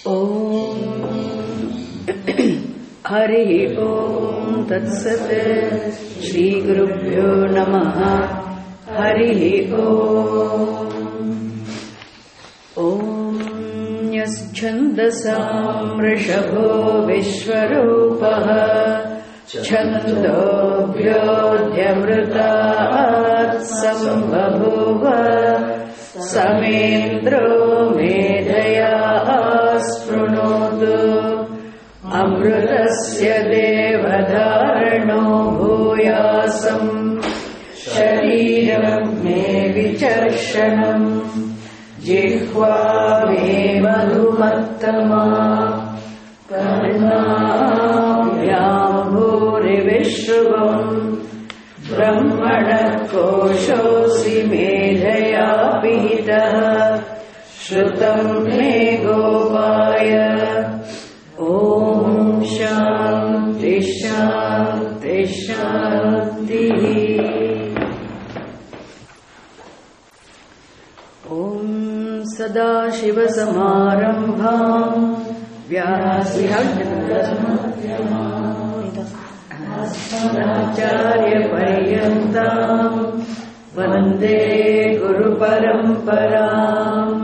ॐ हरि ओम तत्सत्। श्रीगुरुभ्यो नमः। हरि ओम। यश्छन्दसां वृषभो विश्वरूपः छन्दोऽभ्योऽध्यमृतात् सम्बभूव समेन्द्रो मेधया स्पृणोतु अमृतस्य देवधारणो भूयासम् शरीरं मे विचर्षणम् जिह्वा मे मधुमत्तमा कर्णाभ्याम् भूरिविश्रुवम् ब्रह्मणः कोशोऽसि मेधया पिहितः श्रुतम् मे गोपाय। ॐ शान्ति शान्ति शान्तिः। ॐ सदाशिवसमारम्भाम् व्यासाचार्यपर्यन्ताम् वन्दे गुरुपरम्पराम्।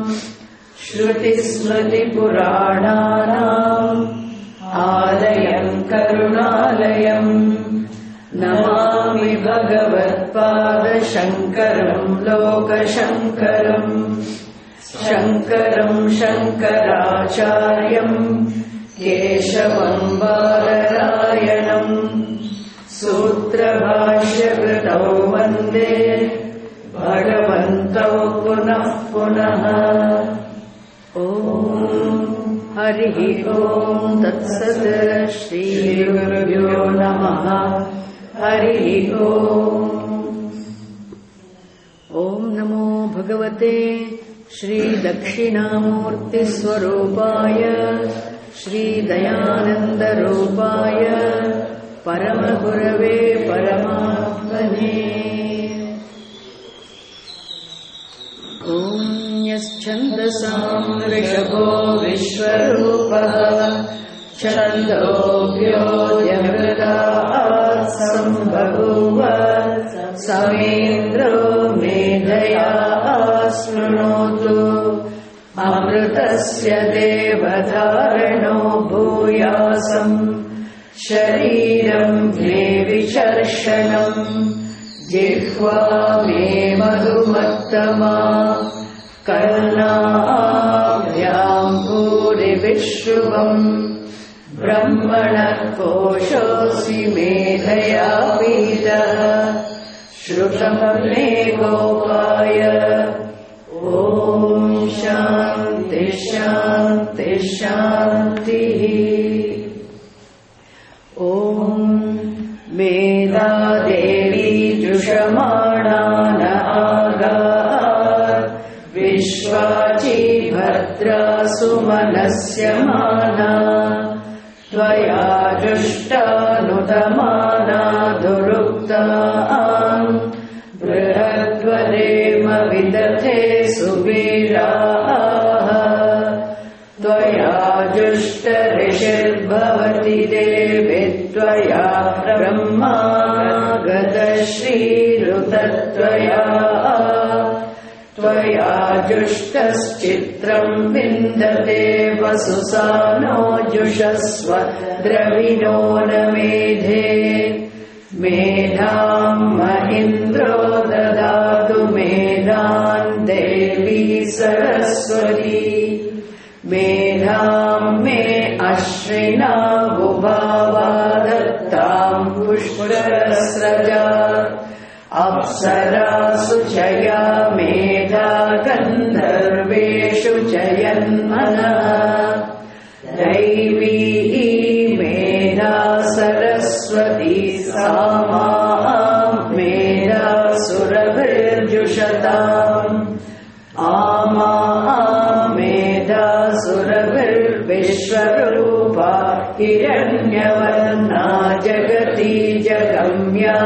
श्रुतिस्मृतिपुराणानाम् आलयम् करुणालयम् नमामि भगवत्पादशङ्करम् लोकशङ्करम्। शङ्करम् शङ्कराचार्यम् केशवम् बादरायणम् सूत्रभाष्यकृतौ वन्दे भगवन्तौ पुनः पुनः। ॐ हरिः ओम् तत्सत्। श्रीगुरुभ्यो नमः। हरिः ओम्। ॐ नमो भगवते श्रीदक्षिणामूर्तिस्वरूपाय श्रीदयानन्दरूपाय परमगुरवे परमात्मने। ॐ यश्छन्दसां वृषभो विश्वरूपः छन्दोऽभ्योऽध्यमृतात् सम्बभूव समेन्द्रो मेधया स्पृणोतु अमृतस्य देवधारणो भूयासम् शरीरम् मे विचर्षणम् जिह्वा मे मधुमत्तमा कर्णाभ्याम् भूरिविश्रुवम् ब्रह्मणः कोशोऽसि मेधया पिहितः श्रुतम् मे गोपाय। ॐ शान्ति शान्ति शान्तिः। ॐ मेधादेवी जुषमाणा न आगात् विश्वाची भद्रा सुमनस्यमाना त्वया जुष्टानुदमाना दुरुक्ताम् बृहद्वरेम विदथे सुवीराः त्वया जुष्टऋषिर्भवति देवि त्वया ब्रह्मा गतश्रीरुतत्वया त्वया जुष्टश्चित्रम् विन्दते वसुसानो जुषस्व द्रविणो न मेधे मेधाम् महीन्द्रो ददातु मेधाम् देवी सरस्वती मेधाम् मे अश्विना बुभावा दत्ताम् पुष्परस्रजा अप्सरासु चया मेधा गन्धर्वेषु जयन्मनः दैवी मेधा सरस्वती सामा मेधा सुरभिर्जुषताम् आमा मेधा सुरभिर्विश्वरूपा हिरण्यवर्णा जगती जगम्या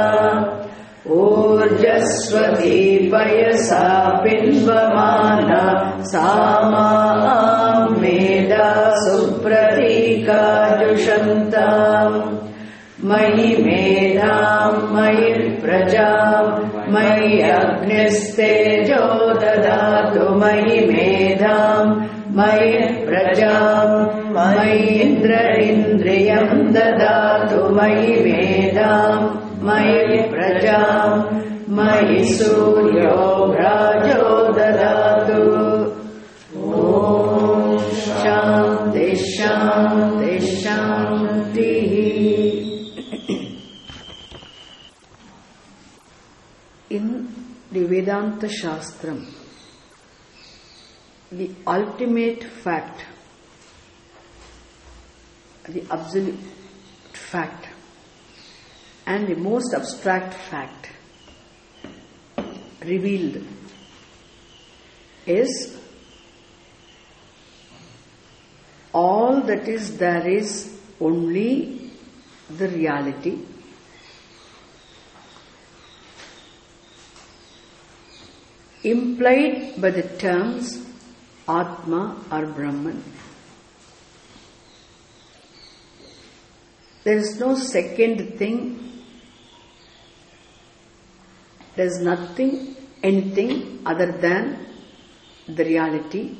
ऊर्जस्वती पयसा पिन्वमाना सामा मेधा ददातु मयि मेधाम् मयि प्रजाम् मयि इन्द्रियम् ददातु मयि मेधाम् मयि प्रजाम् मयि सूर्यो भ्राजो ददातु। ॐ शान्ति शान्ति शान्तिः। In the Vedanta Shastram, the ultimate fact, the absolute fact, and the most abstract fact revealed is all that is there is only the reality, implied by the terms Atma or Brahman. There is no second thing. There is nothing, anything other than the reality.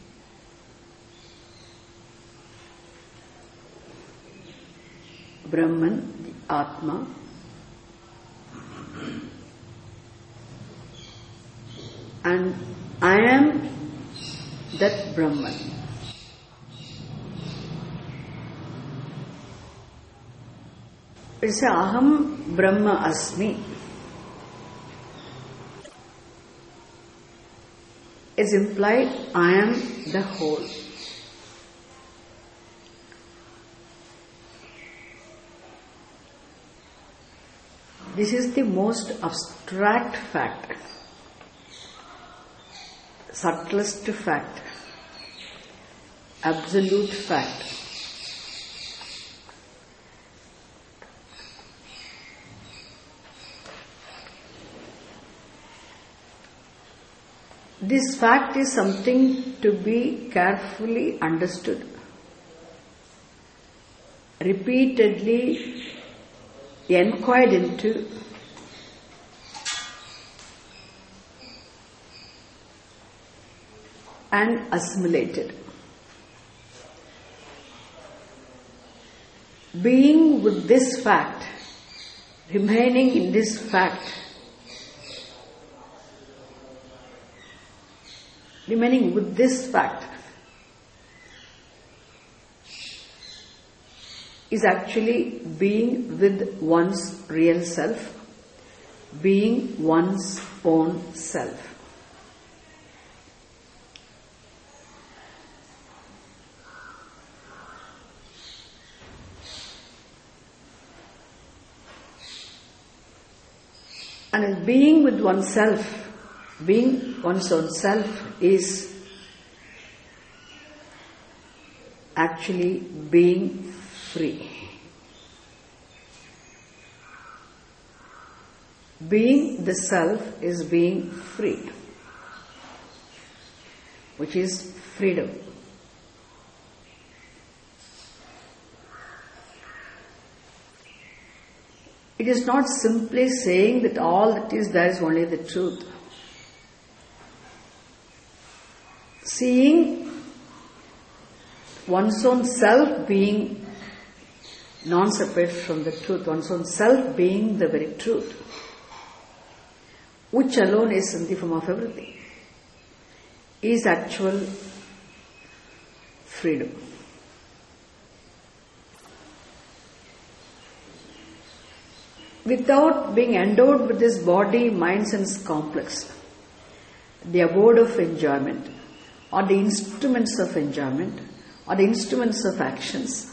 Brahman, the Atma. And I am that Brahman. It's Aham Brahma Asmi. It's implied I am the whole. This is the most abstract fact, subtlest fact, absolute fact. This fact is something to be carefully understood, repeatedly inquired into, and assimilated. Being with this fact, remaining in this fact, remaining with this fact is actually being with one's real self, being one's own self. And being with oneself, being one's own self is actually being free. Being the self is being free, which is freedom. It is not simply saying that all that is there is only the truth. Seeing one's own self being non-separate from the truth, one's own self being the very truth, which alone is in the form of everything, is actual freedom. Without being endowed with this body, mind, sense complex, the abode of enjoyment, or the instruments of enjoyment, or the instruments of actions,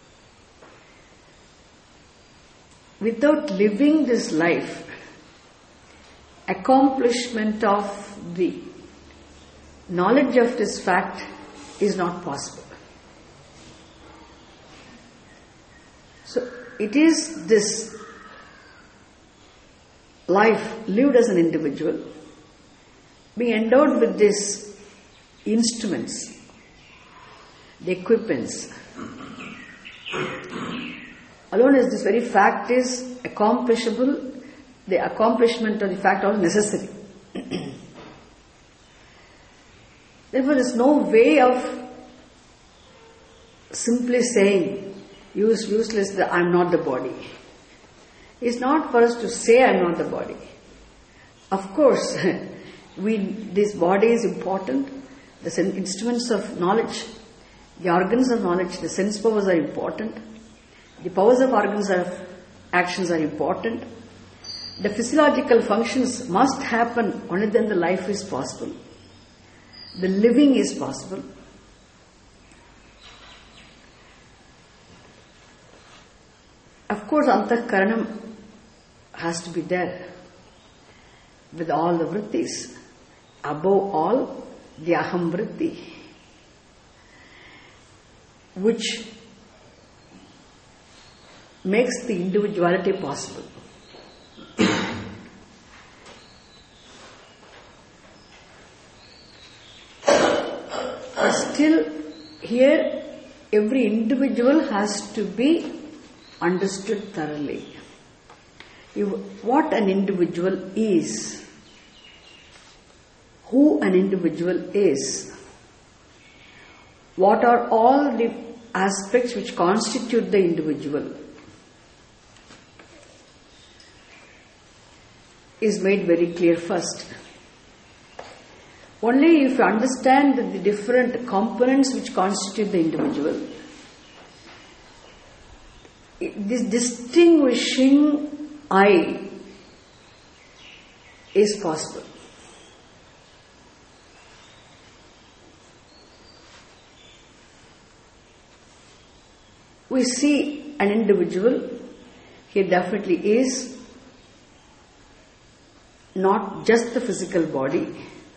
without living this life, accomplishment of the knowledge of this fact is not possible. So it is this life lived as an individual, being endowed with these instruments, the equipments. Alone as this very fact is accomplishable, the accomplishment of the fact also necessary. there's no way of simply saying, useless, that I'm not the body. It's not for us to say I'm not the body. Of course, this body is important. The instruments of knowledge, the organs of knowledge, the sense powers are important. The powers of organs of actions are important. The physiological functions must happen, only then the life is possible. The living is possible. Of course, antakaranam has to be there with all the vrittis. Above all, the aham vritti, which makes the individuality possible. But still, here, every individual has to be understood thoroughly. What an individual is, who an individual is, what are all the aspects which constitute the individual, is made very clear first. Only if you understand the different components which constitute the individual, this distinguishing I is possible. We see an individual, he definitely is not just the physical body.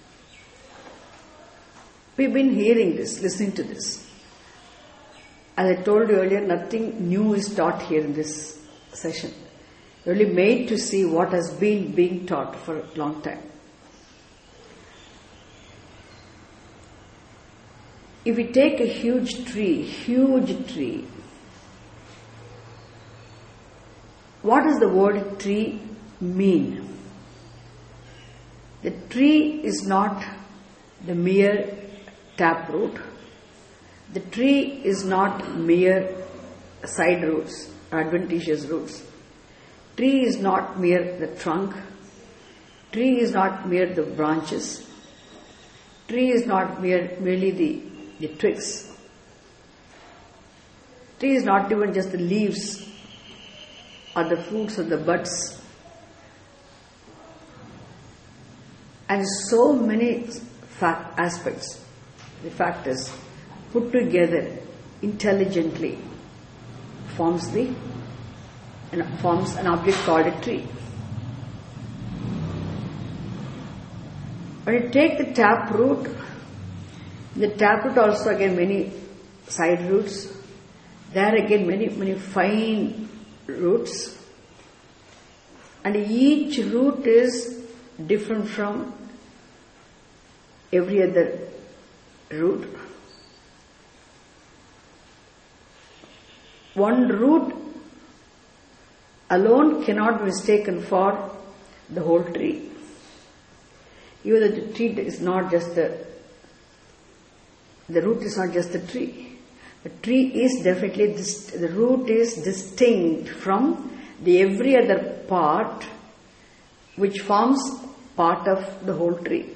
We've been hearing this, listening to this. As I told you earlier, nothing new is taught here in this session. We're only made to see what has been being taught for a long time. If we take a huge tree, what does the word tree mean? The tree is not the mere taproot. The tree is not mere side roots, adventitious roots. Tree is not mere the trunk. Tree is not mere the branches. Tree is not merely the twigs. Tree is not even just the leaves or the fruits or the buds. And so many aspects, the factors, put together intelligently forms an object called a tree. When you take the taproot also again many side roots, there again many fine roots, and each root is different from every other root. One root alone cannot be mistaken for the whole tree. Even the tree is not just the root is not just the tree. The tree is definitely the root is distinct from the every other part which forms part of the whole tree.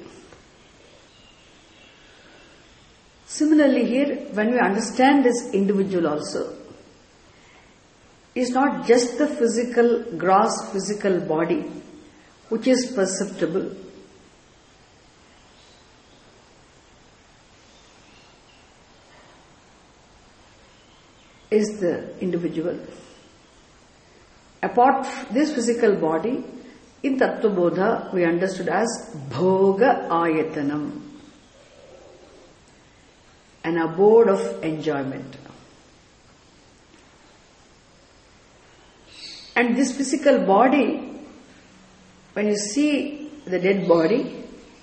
Similarly here, when we understand this individual also, is not just the gross physical body which is perceptible. Is the individual. Apart from this physical body, in Tattva Bodha we understood as Bhoga Ayatanam, an abode of enjoyment. And this physical body, when you see the dead body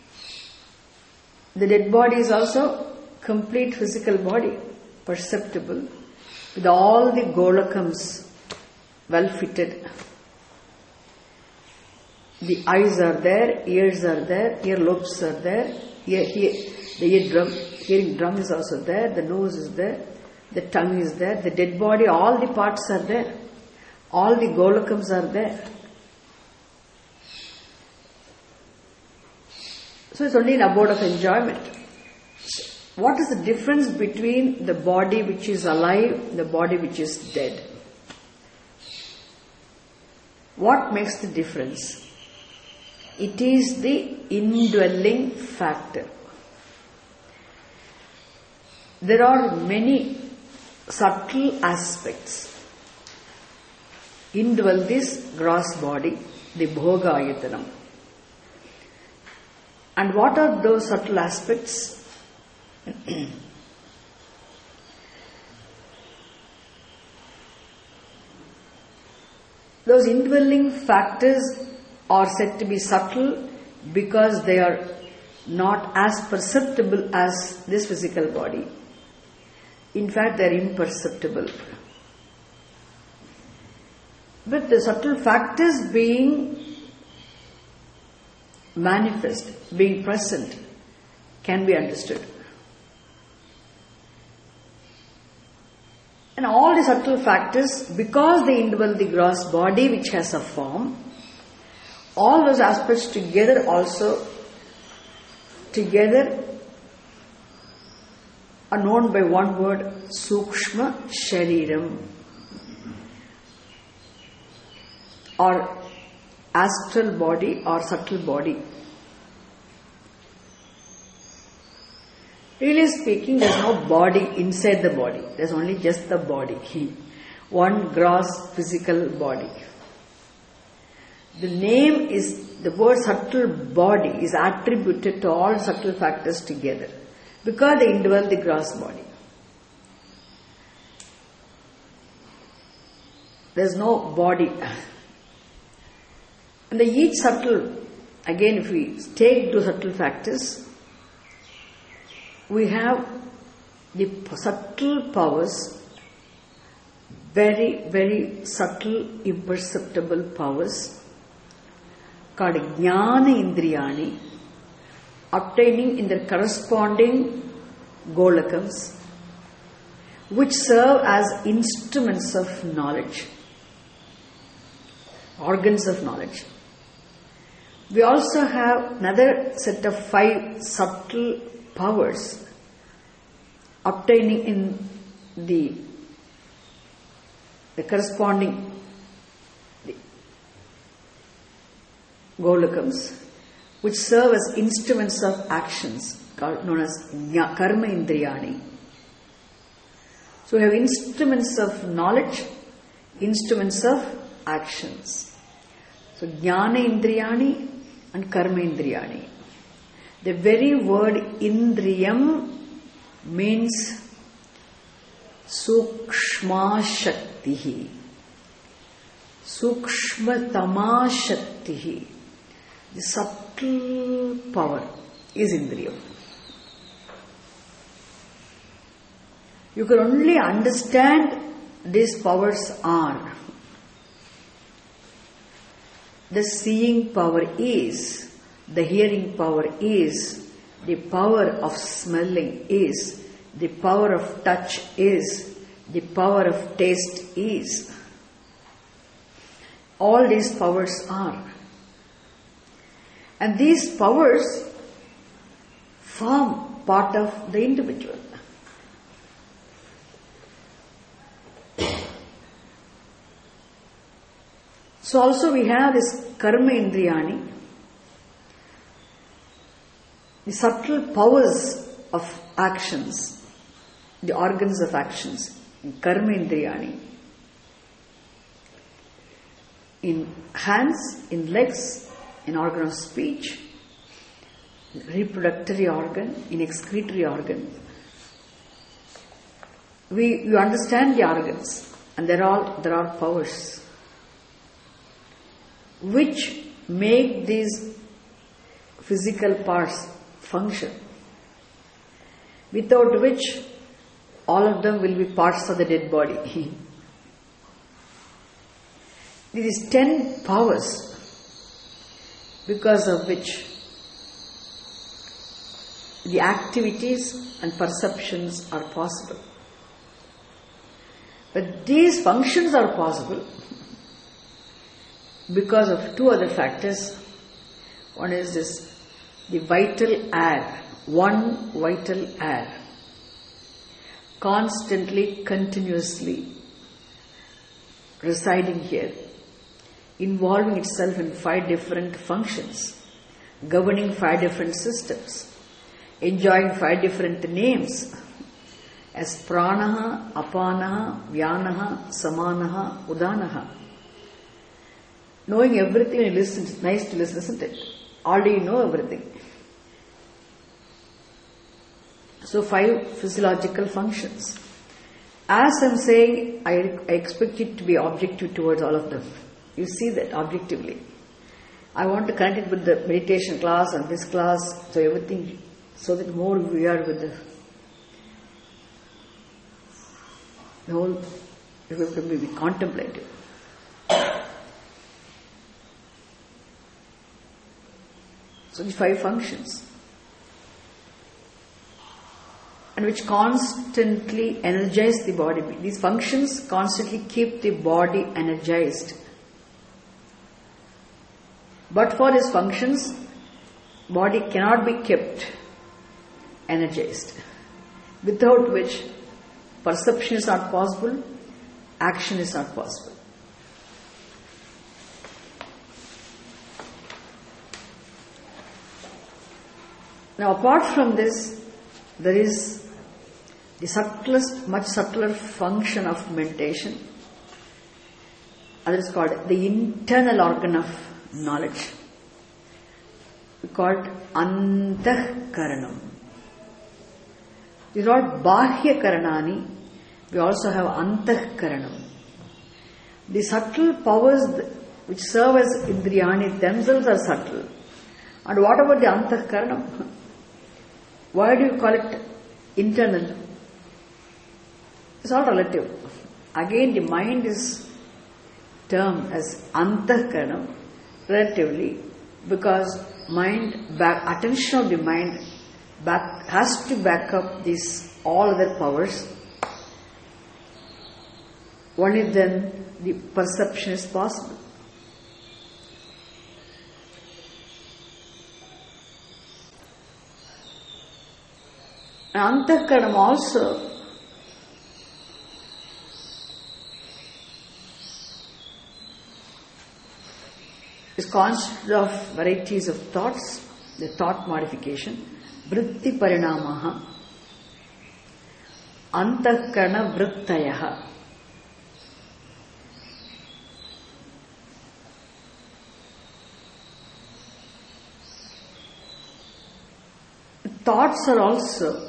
is also complete physical body, perceptible, with all the golakams well fitted. The eyes are there, ears are there, earlobes are there, the eardrum, hearing drum is also there, the nose is there, the tongue is there, the dead body, all the parts are there. All the golakams are there. So it's only an abode of enjoyment. What is the difference between the body which is alive and the body which is dead? What makes the difference? It is the indwelling factor. There are many subtle aspects indwell this gross body, the bhoga ayatanam. And what are those subtle aspects? Those indwelling factors are said to be subtle because they are not as perceptible as this physical body. In fact, they are imperceptible. But the subtle factors being manifest, being present, can be understood. And all the subtle factors, because they indwell the gross body which has a form, all those aspects together are known by one word, Sukshma Shariram, or astral body or subtle body. Really speaking, there is no body inside the body. There is only just the body. One gross physical body. The word subtle body is attributed to all subtle factors together because they indwell the gross body. There is no body. And each subtle, again if we take two subtle factors, we have the subtle powers, very, very subtle, imperceptible powers, called Jnana Indriyani, obtaining in their corresponding golakams, which serve as instruments of knowledge, organs of knowledge. We also have another set of 5 subtle powers obtaining in the corresponding golakams, which serve as instruments of actions, known as karma indriyani. So we have instruments of knowledge, instruments of actions. So jnana indriyani and karma indriyani. The very word indriyam means sukshma shaktihi, sukshmatama shaktihi. The subtle power is indriyam. You can only understand these powers are. The seeing power is, the hearing power is, the power of smelling is, the power of touch is, the power of taste is. All these powers are. And these powers form part of the individual. So also we have this karma indriyani, the subtle powers of actions, the organs of actions, karma indriyani, in hands, in legs, in organ of speech, reproductory organ, in excretory organ. You understand the organs, and there are powers which make these physical parts function, without which all of them will be parts of the dead body. These 10 powers, because of which the activities and perceptions are possible. But these functions are possible because of two other factors. One is this, the vital air, one vital air, constantly, continuously residing here, involving itself in 5 different functions, governing 5 different systems, enjoying 5 different names as pranaha, apanaha, vyanaha, samanaha, udanaha. Knowing everything you listen, it's nice to listen, isn't it? Already you know everything. So 5 physiological functions. As I'm saying, I expect it to be objective towards all of them. You see that objectively. I want to connect it with the meditation class and this class, so everything, so that more we are with the whole, we have to be contemplative. So the 5 functions, and which constantly energize the body. These functions constantly keep the body energized. But for these functions, body cannot be kept energized, without which perception is not possible, action is not possible. Now, apart from this, there is the subtlest, much subtler function of meditation. That is called the internal organ of knowledge. We call it antahkaranam. These are all bahya karanani. We also have antahkaranam. The subtle powers which serve as indriyani themselves are subtle. And what about the antahkaranam? Why do you call it internal? It's all relative. Again, the mind is termed as antahkaranam relatively, because attention of the mind has to back up these all other powers. Only then the perception is possible. Antahkaranam also is consisted of varieties of thoughts, the thought modification, vritti parinamaha, antahkarana vrittayaha. Thoughts are also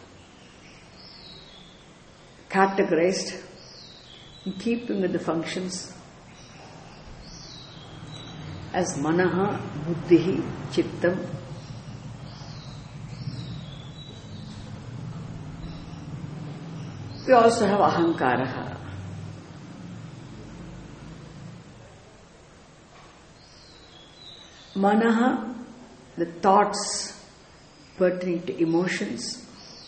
categorized in keeping with the functions as manaha, buddhihi, chittam. We also have ahankaraha. Manaha, the thoughts pertaining to emotions.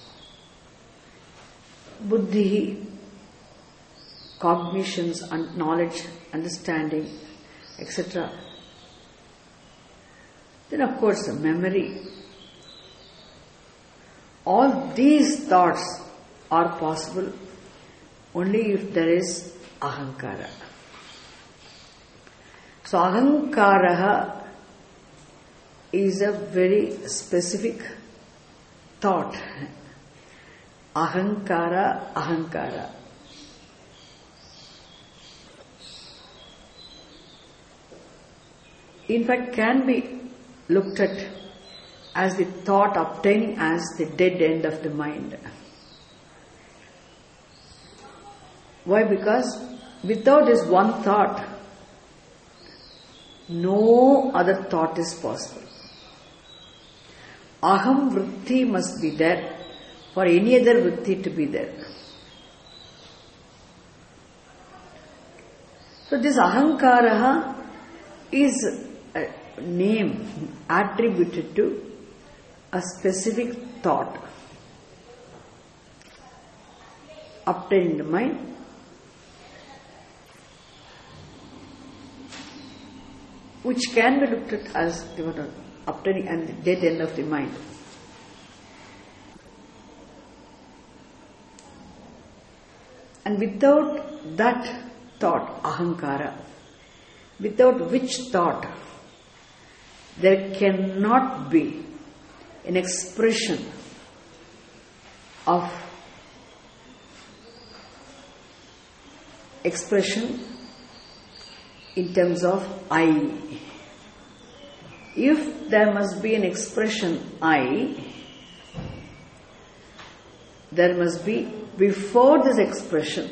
Buddhihi, cognitions and knowledge, understanding, etc. Then of course the memory. All these thoughts are possible only if there is ahankara. So ahankara is a very specific thought. Ahankara, ahankara. In fact, can be looked at as the thought obtaining as the dead end of the mind. Why? Because without this one thought, no other thought is possible. Aham vritti must be there for any other vritti to be there. So this ahankaraha is a name attributed to a specific thought obtained in the mind, which can be looked at as obtaining at the dead end of the mind. And without that thought, ahankara, without which thought there cannot be an expression in terms of I. If there must be an expression I, there must be before this expression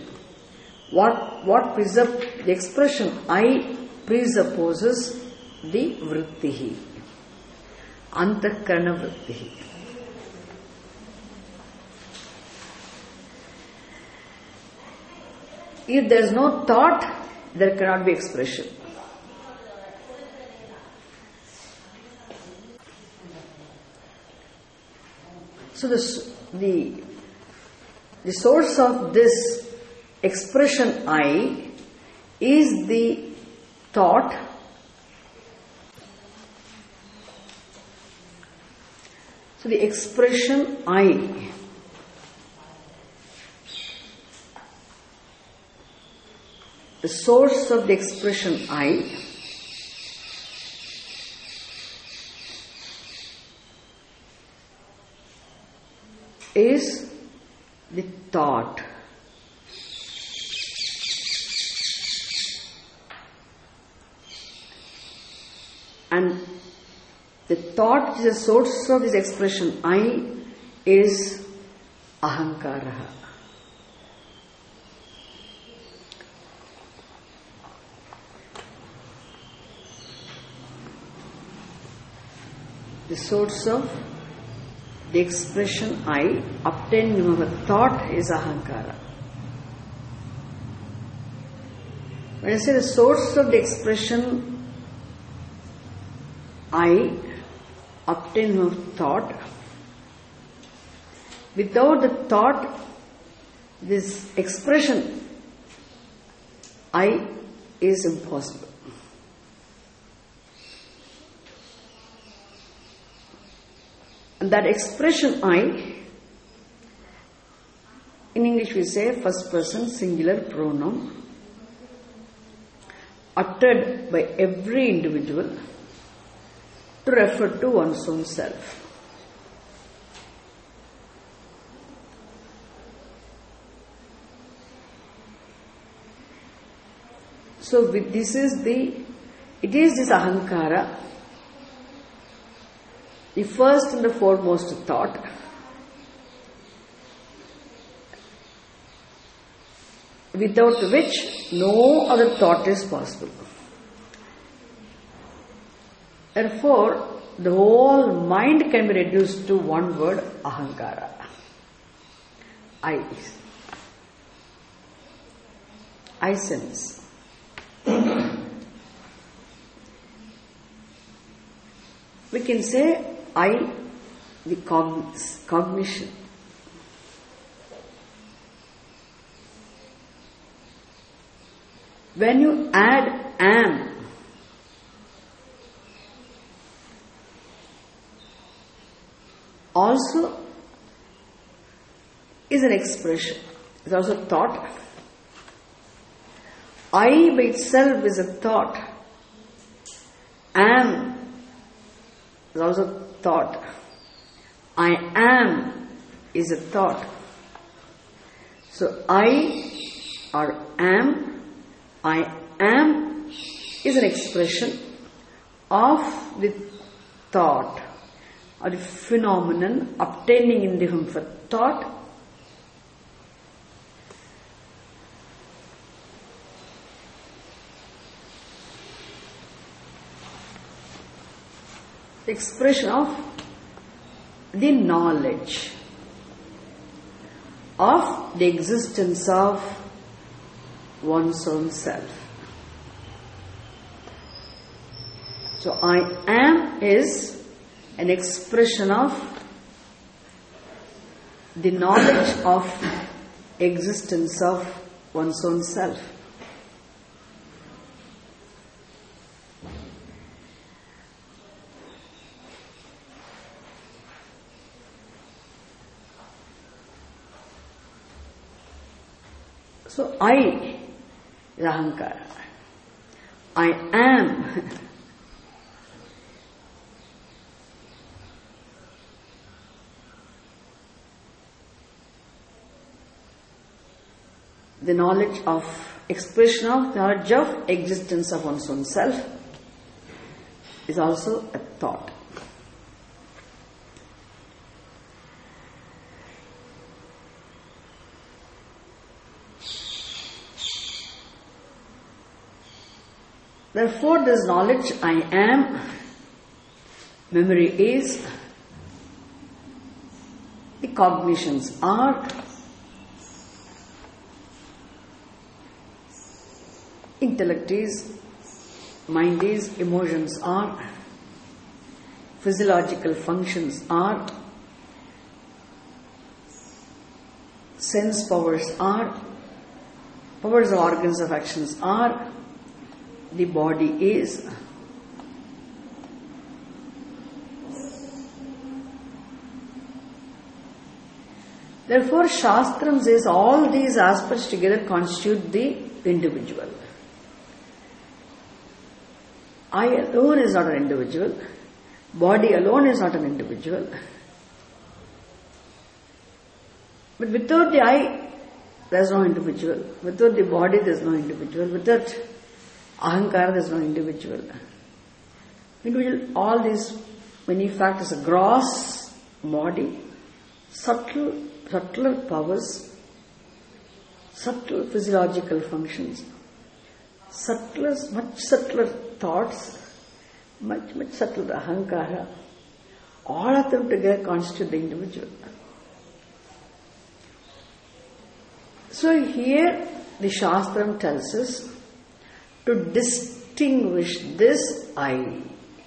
the expression I presupposes the vrittihi, antakarana vrittihi. If there is no thought, there cannot be expression. So the source of this expression I is the thought so the expression I the source of the expression I is the thought. And the thought which is the source of this expression I is ahankara. The source of the expression I obtained from a thought is ahankara. When I say the source of the expression I obtained from thought, without the thought, this expression I is impossible. And that expression I, in English we say first person singular pronoun, uttered by every individual to refer to one's own self. So it is this ahankara, the first and the foremost thought, without which no other thought is possible. Therefore, the whole mind can be reduced to one word, ahankara. I sense. We can say I, the cognition. When you add am, also is an expression. It's also thought. I by itself is a thought. Am is also thought. I am is a thought. So I or am, I am is an expression of the thought or the phenomenon obtaining in the form of a thought. Expression of the knowledge of the existence of one's own self. So I am is an expression of the knowledge of existence of one's own self. So I is ahankara. I am. The knowledge of expression of knowledge of existence of one's own self is also a thought. Therefore, this knowledge I am, memory is, the cognitions are, intellect is, mind is, emotions are, physiological functions are, sense powers are, powers of organs of actions are, the body is. Therefore, Shastram says all these aspects together constitute the individual. I alone is not an individual. Body alone is not an individual. But without the I, there is no individual. Without the body, there is no individual. Without ahankara, there is no individual. Individual, all these many factors, a gross body, subtler powers, subtle physiological functions, much subtler thoughts, much subtler ahankara, all of them together constitute the individual. So here the Shastram tells us to distinguish this I.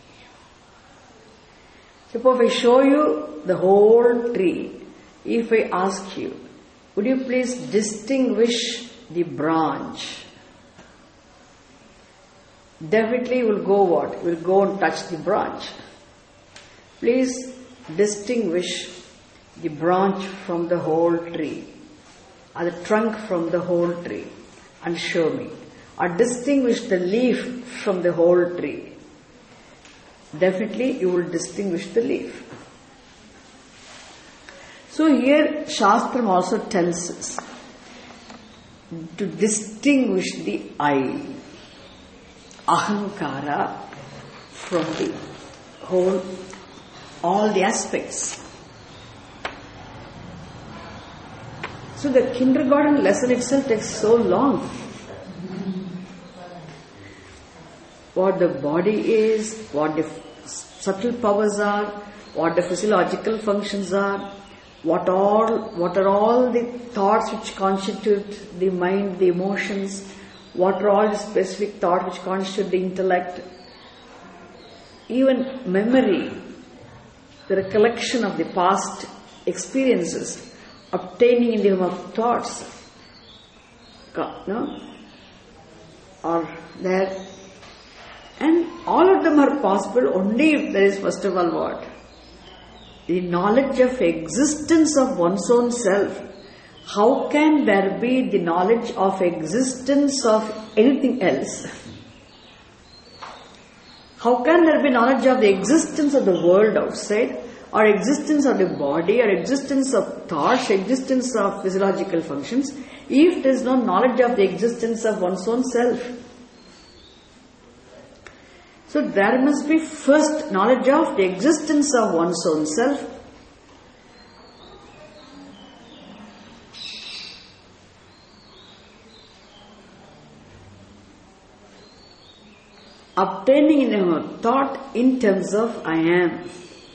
Suppose if I show you the whole tree, if I ask you, would you please distinguish the branch? Definitely you will go what? You will go and touch the branch. Please distinguish the branch from the whole tree, or the trunk from the whole tree, and show me. Or distinguish the leaf from the whole tree. Definitely you will distinguish the leaf. So here Shastram also tells us to distinguish the I, ahankara, from the whole, all the aspects. So the kindergarten lesson itself takes so long. What the body is, what the subtle powers are, what the physiological functions are, what are all the thoughts which constitute the mind, the emotions, what are all the specific thoughts which constitute the intellect, even memory, the recollection of the past experiences, obtaining in the form of thoughts, are there. And all of them are possible only if there is, first of all, what? The knowledge of existence of one's own self. How can there be the knowledge of existence of anything else? How can there be knowledge of the existence of the world outside, or existence of the body, or existence of thoughts, existence of physiological functions, if there is no knowledge of the existence of one's own self? So there must be first knowledge of the existence of one's own self. Obtaining in our thought in terms of I am.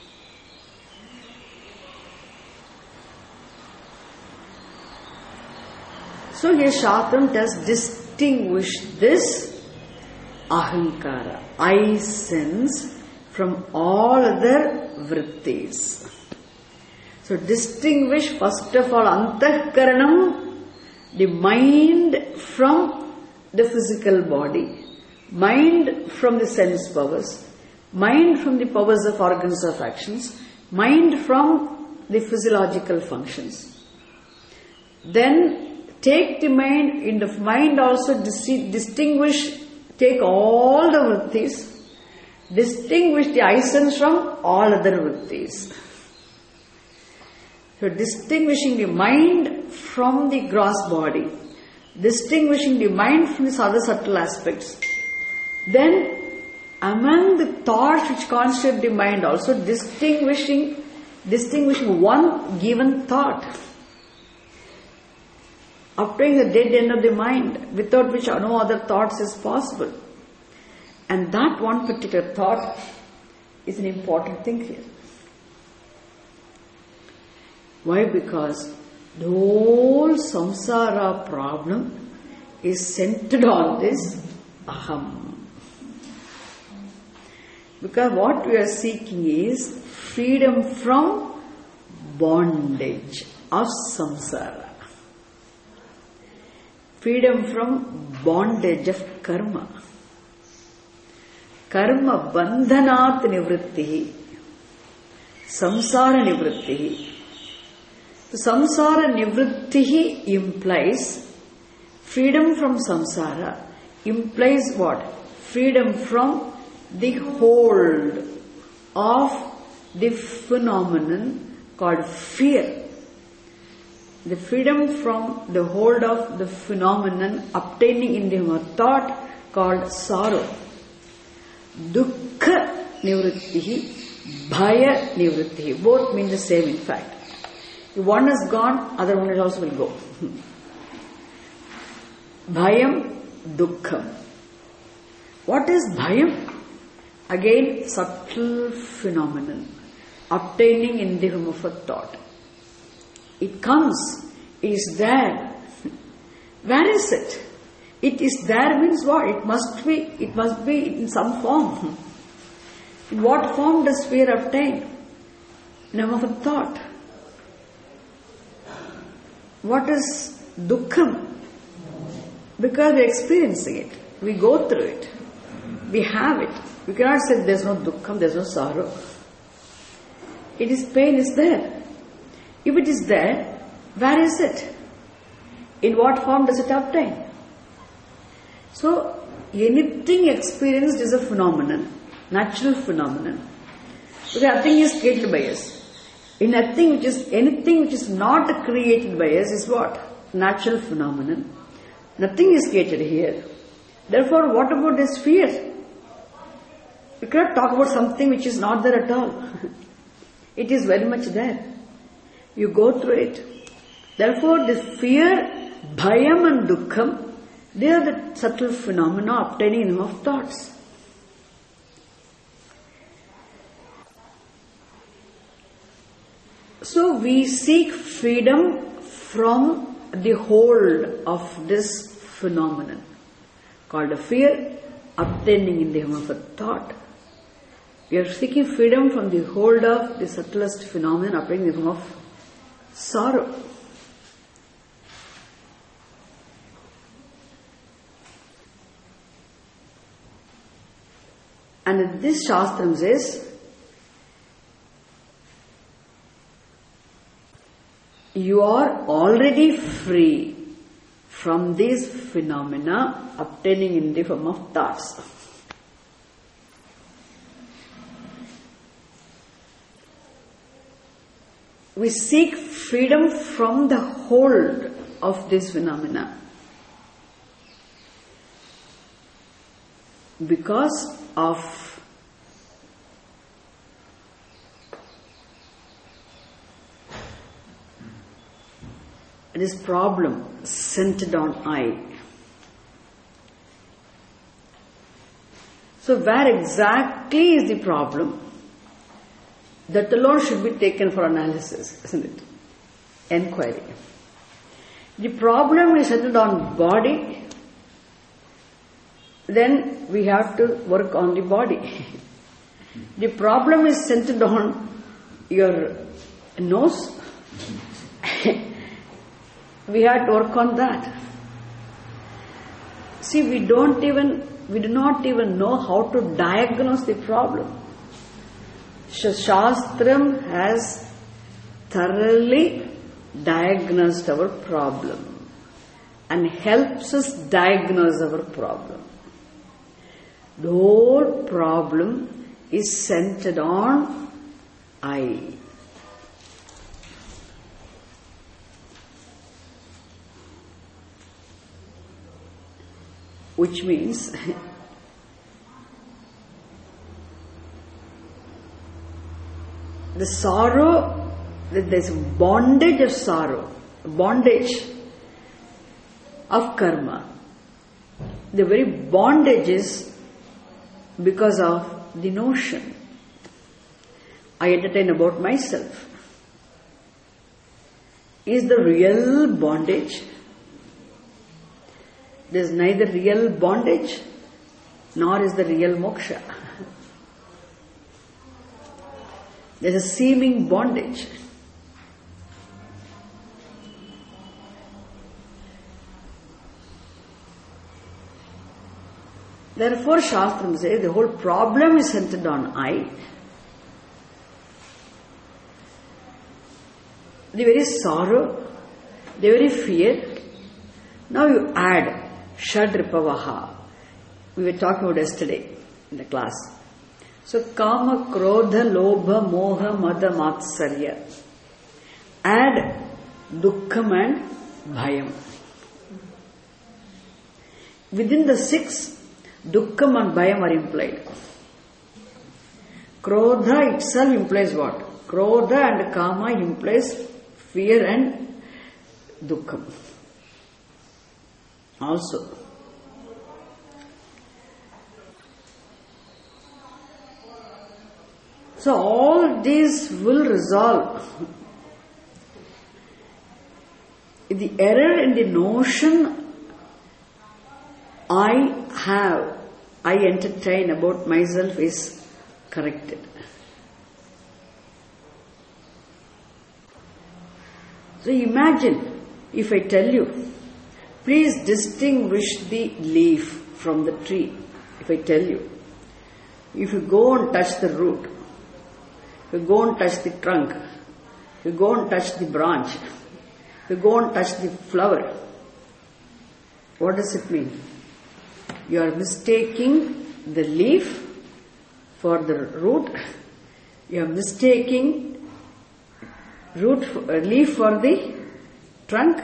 So here Shastram tells distinguish this ahankara, I sense, from all other vrittis. So distinguish first of all antahkaranam, the mind from the physical body, mind from the sense powers, mind from the powers of organs of actions, mind from the physiological functions. Then take the mind, in the mind also distinguish, take all the vrittis, distinguish the essence from all other vrittis. So distinguishing the mind from the gross body, distinguishing the mind from the other subtle aspects. Then among the thoughts which constitute the mind also distinguishing one given thought, obtaining the dead end of the mind, without which no other thoughts is possible. And that one particular thought is an important thing here. Why? Because the whole samsara problem is centered on this aham. Because what we are seeking is freedom from bondage of samsara. Freedom from bondage of karma. Karma bandhanat nivrittihi. Samsara nivrittihi. So samsara nivrittihi implies freedom from samsara, implies what? Freedom from the hold of the phenomenon called fear. The freedom from the hold of the phenomenon obtaining in the thought called sorrow. Dukkha nivrittihi, bhaya nivrittihi. Both mean the same in fact. If one is gone, other one also will go. Bhayam, dukkham. What is bhayam? Again, subtle phenomenon obtaining in the form of a thought. It comes, it is there. Where is it? It is there means what? It must be in some form. In what form does fear obtain? In the form of a thought. What is dukkham? Because we are experiencing it. We go through it. We have it. We cannot say there is no dukkham, there is no sorrow. It is pain is there. If it is there, where is it? In what form does it obtain? So, anything experienced is a phenomenon, natural phenomenon. So nothing is created by us. Anything which is not created by us is what? Natural phenomenon. Nothing is created here. Therefore, what about this fear? We cannot talk about something which is not there at all. It is very much there. You go through it. Therefore, the fear, bhayam and dukkham, they are the subtle phenomena obtaining in the form of thoughts. So we seek freedom from the hold of this phenomenon called a fear obtaining in the form of a thought. We are seeking freedom from the hold of the subtlest phenomenon obtaining in the form of sorrow. And this Shastram says, you are already free from these phenomena obtaining in the form of thoughts. We seek freedom from the hold of these phenomena because of this problem centered on I. So where exactly is the problem? That alone should be taken for analysis, isn't it? Enquiry. The problem is centered on body, then we have to work on the body. The problem is centered on your knows. We had to work on that. See, we do not even know how to diagnose the problem. Shastram has thoroughly diagnosed our problem and helps us diagnose our problem. The whole problem is centered on I. Which means the sorrow, there's bondage of sorrow, bondage of karma. The very bondage is because of the notion I entertain about myself. Is the real bondage? There's neither real bondage nor is the real moksha. There's a seeming bondage. Therefore, Shastram says the whole problem is centered on I. The very sorrow, the very fear. Now you add Shadripavaha. We were talking about yesterday in the class. So, Kama, Krodha, Lobha, Moha, Mada, Matsarya. Add Dukkham and Bhayam. Within the 6, Dukkham and Bhayam are implied. Krodha itself implies what? Krodha and Kama implies fear and Dukkham. Also, so all these will resolve. The error in the notion I entertain about myself is corrected. So imagine if I tell you, please distinguish the leaf from the tree. If I tell you, if you go and touch the root, if you go and touch the trunk, if you go and touch the branch, if you go and touch the flower, what does it mean? You are mistaking the leaf for the root. You are mistaking leaf for the trunk.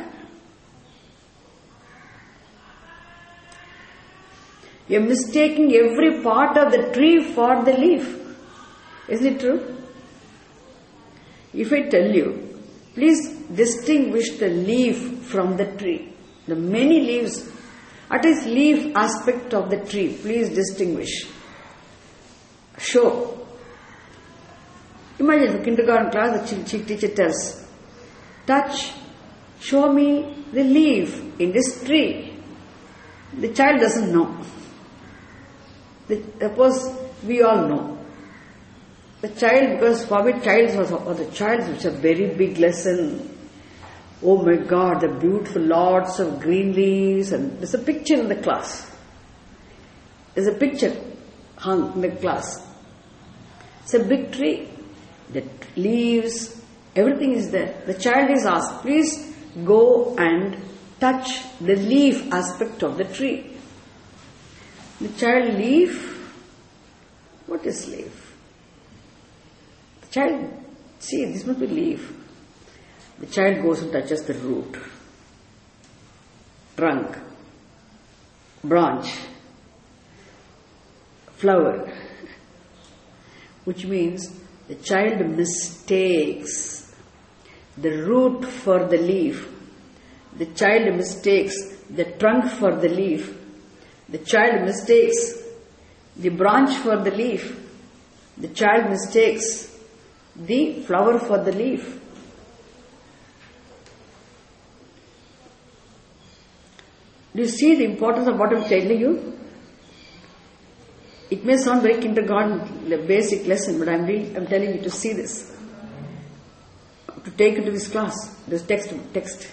You are mistaking every part of the tree for the leaf. Is it true? If I tell you, please distinguish the leaf from the tree. The many leaves, at least leaf aspect of the tree, please distinguish. Show. Imagine in kindergarten class, the teacher tells, touch, show me the leaf in this tree. The child doesn't know. Suppose we all know. The child, because for me the child was a very big lesson. Oh my God, the beautiful lots of green leaves, and there's a picture in the class. There's a picture hung in the class. It's a big tree. The leaves, everything is there. The child is asked, please go and touch the leaf aspect of the tree. The child, leaf? What is leaf? The child, see, this must be leaf. The child goes and touches the root, trunk, branch, flower, which means the child mistakes the root for the leaf. The child mistakes the trunk for the leaf. The child mistakes the branch for the leaf. The child mistakes the flower for the leaf. Do you see the importance of what I am telling you? It may sound very kindergarten, basic lesson, but I'm telling you to see this. take it to this class, this text,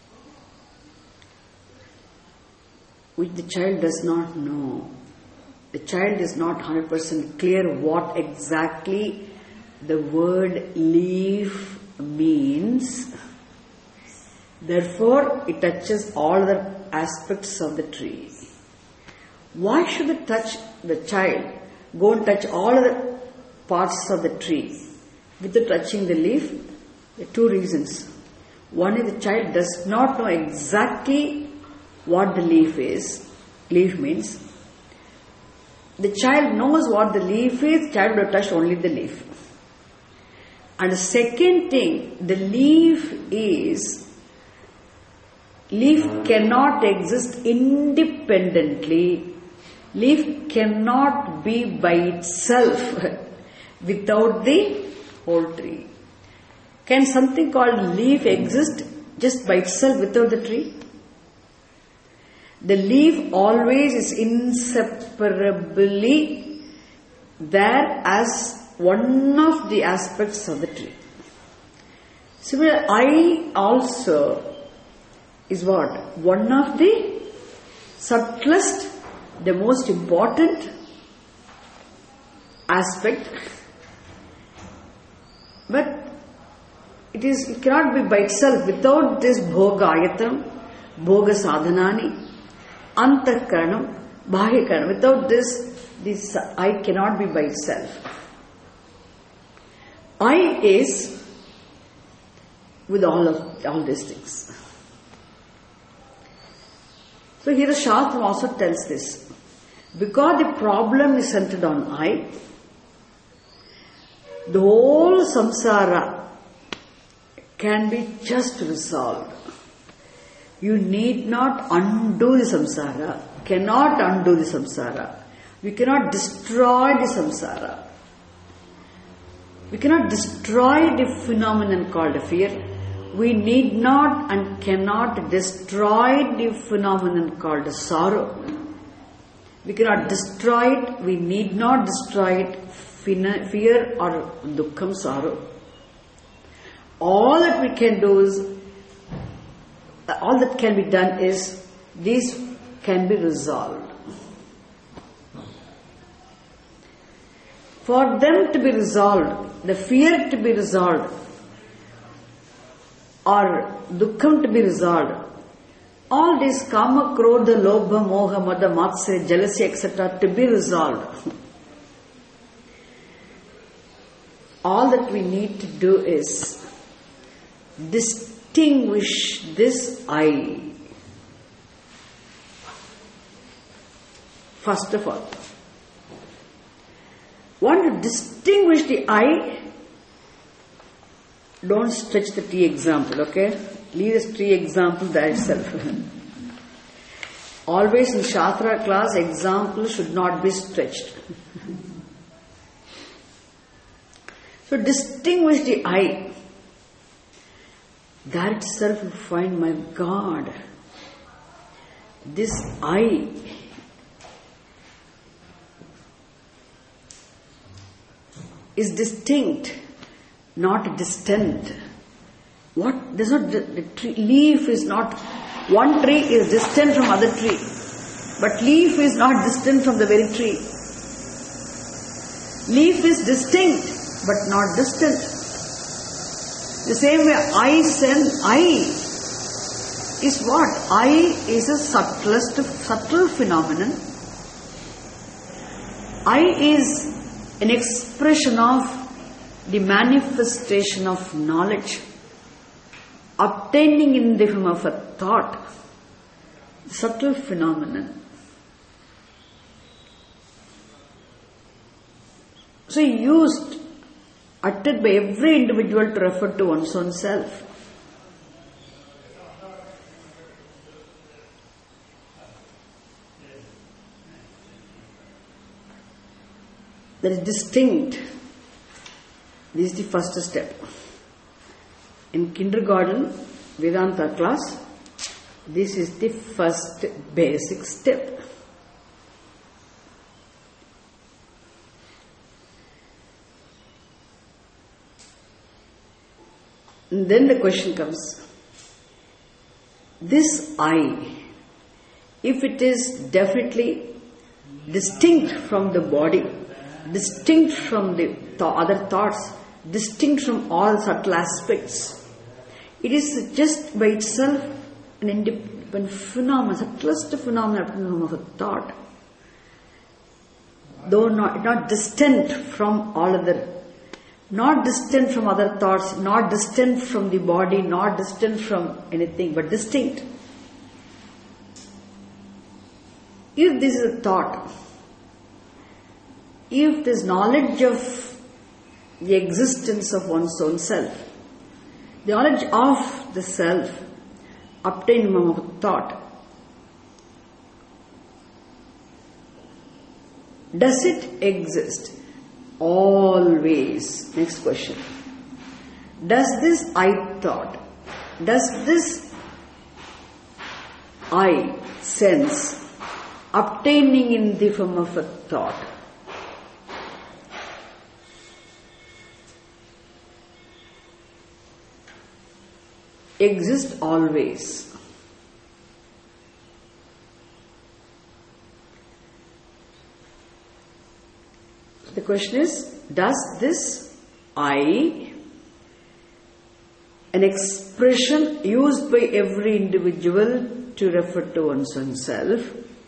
which the child does not know. The child is not 100% clear what exactly the word leaf means. Therefore, it touches all the aspects of the tree. Why should the child go and touch all the parts of the tree without touching the leaf? There are two reasons. One is the child does not know exactly what the leaf means. The child knows what the leaf is, the child will touch only the leaf. And the second thing, the leaf cannot exist independently. Leaf cannot be by itself without the whole tree. Can something called leaf exist just by itself without the tree? The leaf always is inseparably there as one of the aspects of the tree. Similarly, eye also is what? One of the subtlest, the most important aspect. But it cannot be by itself without this bhoga ayatam, bhoga sadhanani, antakaranam, bahikaranam. Without this eye cannot be by itself. Eye is with all these things. So here the Shastra also tells this. Because the problem is centered on eye, the whole samsara can be just resolved. You need not undo the samsara, cannot undo the samsara. We cannot destroy the samsara. We cannot destroy the phenomenon called fear. We need not and cannot destroy the phenomenon called sorrow. We cannot destroy it, we need not destroy it, fear or dukkham, sorrow. All that we can do is, all that can be done is, these can be resolved. For them to be resolved, the fear to be resolved, or dukkham to be resolved, all these kama, krodha, lobha, moha, mada, matsya, jealousy, etc. to be resolved. All that we need to do is distinguish this I. First of all, want to distinguish the I. Don't stretch the tree example, okay? Leave this tree example there itself. Always in Shastra class, example should not be stretched. So distinguish the I. That itself you find, my God, this I is distinct, not distant. What? There's not the tree, leaf is not, one tree is distant from other tree, but leaf is not distant from the very tree. Leaf is distinct, but not distant. The same way I is what? I is a subtle phenomenon. I is an expression of the manifestation of knowledge, obtaining in the form of a thought, subtle phenomenon. So used, uttered by every individual to refer to one's own self. That is distinct. This is the first step. In kindergarten, Vedanta class, this is the first basic step. And then the question comes, this I, if it is definitely distinct from the body, distinct from the other thoughts, distinct from all subtle aspects, it is just by itself an independent phenomenon, subtlest phenomenon of a thought, though not distant from all other, not distant from other thoughts, not distant from the body, not distant from anything, but distinct. If this is a thought, if this knowledge of the existence of one's own self, the knowledge of the self obtained from a thought, does it exist? Always. Next question. Does this I thought, does this I sense obtaining in the form of a thought, exist always? The question is, does this I, an expression used by every individual to refer to one's own self,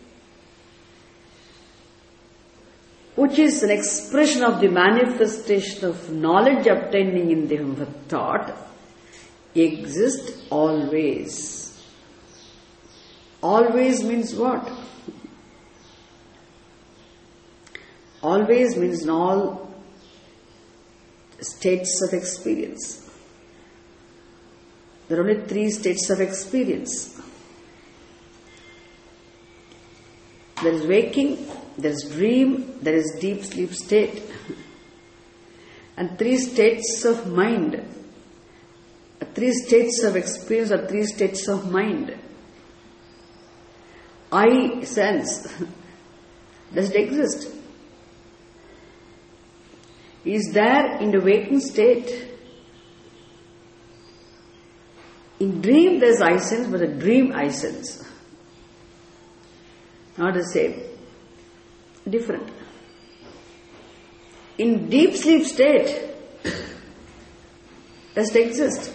which is an expression of the manifestation of knowledge obtaining in the form of a thought, exist always? Always means what? Always means in all states of experience. There are only 3 states of experience. There is waking, there is dream, there is deep sleep state. And 3 states of mind. 3 states of experience or 3 states of mind. I sense. Does it exist? Is there in the waking state? In dream there is I sense, but the dream I sense. Not the same. Different. In deep sleep state, does it exist?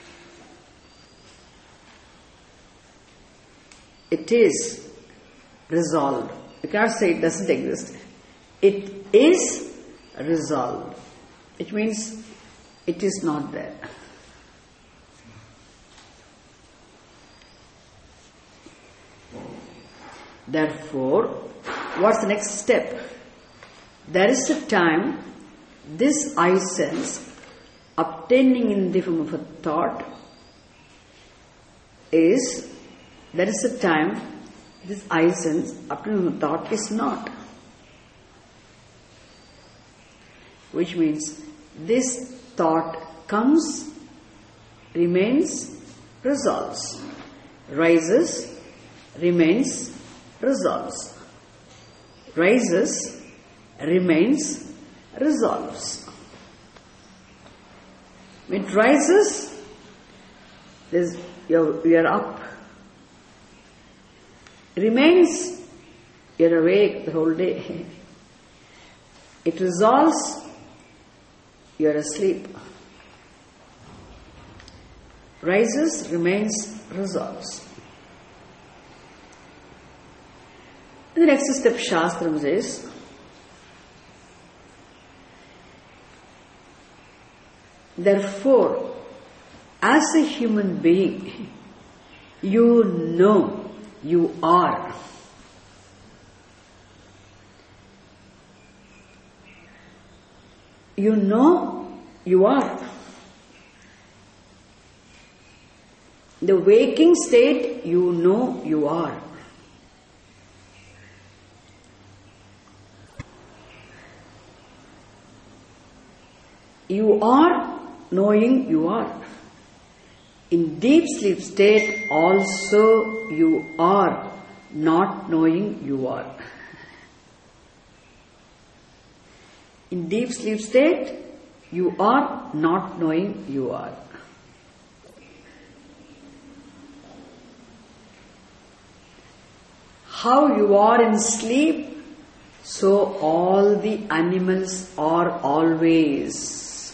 It is resolved. You cannot say it doesn't exist. It is resolved. It means it is not there. Therefore, what's the next step? There is a time this I sense obtaining in the form of a thought is, there is a time this I sense obtaining in the form of a thought is not. Which means this thought comes, remains, resolves. Rises, remains, resolves. Rises, remains, resolves. When it rises, you are up. Remains, you are awake the whole day. It resolves, you are asleep. Rises, remains, resolves. The next step Shastram says, therefore, as a human being, you know you are. You know you are. The waking state, you know you are. You are knowing you are. In deep sleep state also you are not knowing you are. In deep sleep state, you are not knowing you are. how you are in sleep, so all the animals are always.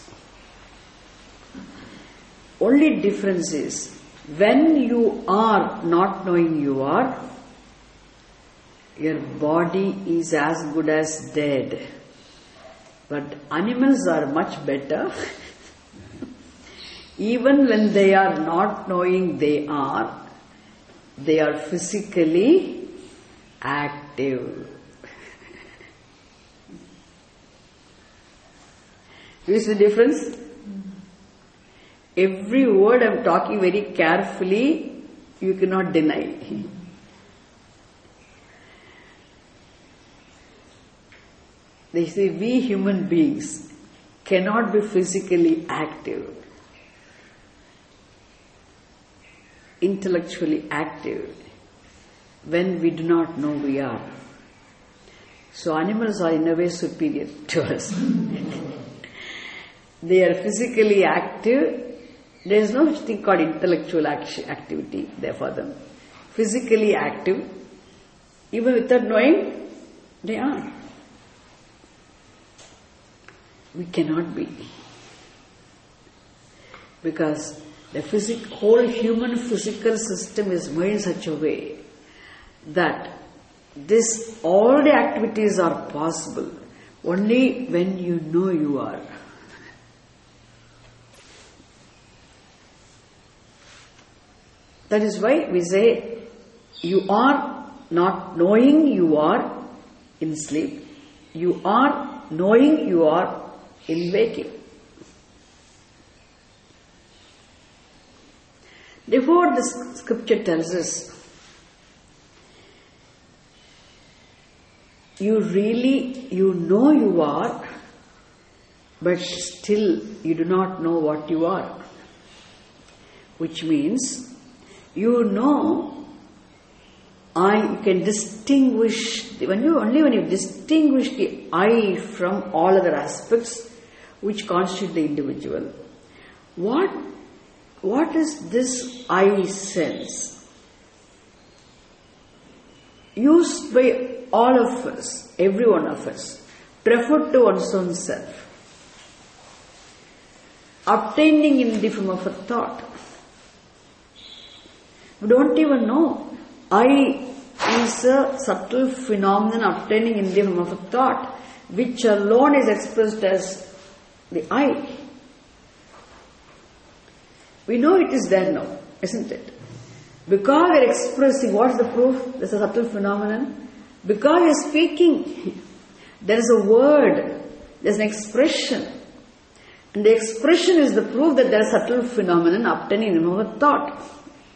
Only difference is, when you are not knowing you are, your body is as good as dead. But animals are much better. Even when they are not knowing they are physically active. You see the difference? Every word I am talking very carefully, you cannot deny. They say we human beings cannot be physically active, intellectually active, when we do not know we are. So animals are in a way superior to us. They are physically active. There is no such thing called intellectual activity there for them. Physically active, even without knowing, they are. We cannot be. Because the whole human physical system is made in such a way that all the activities are possible only when you know you are. That is why we say you are not knowing you are in sleep. You are knowing you are in waking. Therefore, the scripture tells us, you know you are, but still you do not know what you are. Which means, you know, you can distinguish, only when you distinguish the I from all other aspects which constitute the individual. What is this I sense? Used by all of us, every one of us, preferred to one's own self, obtaining in the form of a thought. We don't even know. I is a subtle phenomenon obtaining in the form of a thought, which alone is expressed as the I. We know it is there now, isn't it? Because we are expressing, what is the proof? There's a subtle phenomenon. Because you are speaking, there is a word, there's an expression. And the expression is the proof that there is a subtle phenomenon obtaining in the form of a thought.